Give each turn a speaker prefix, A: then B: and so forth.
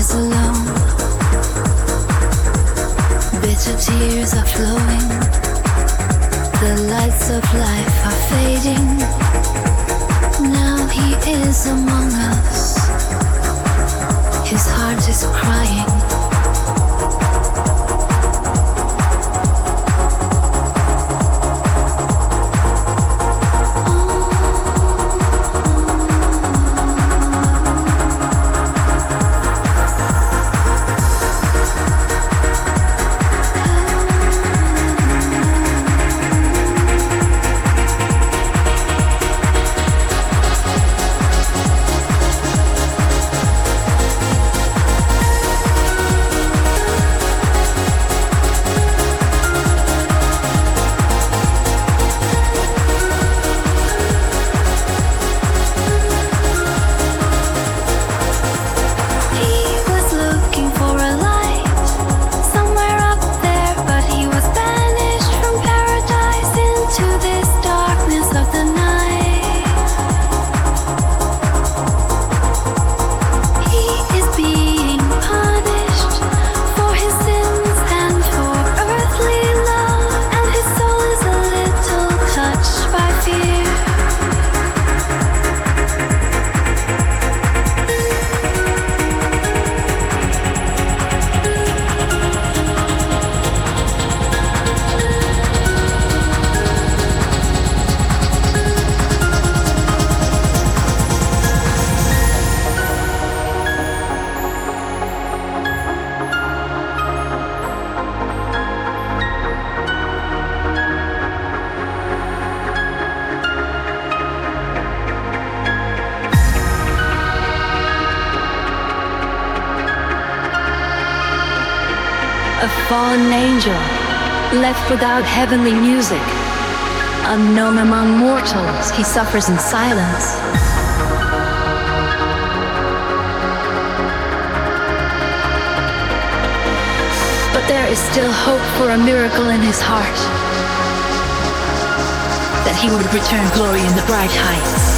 A: is alone. Bitter tears are flowing. The lights of life are fading. Now he is among us. His heart is crying.
B: A fallen angel, left without heavenly music. Unknown among mortals, he suffers in silence. But there is still hope for a miracle in his heart, that he would return glory in the bright heights.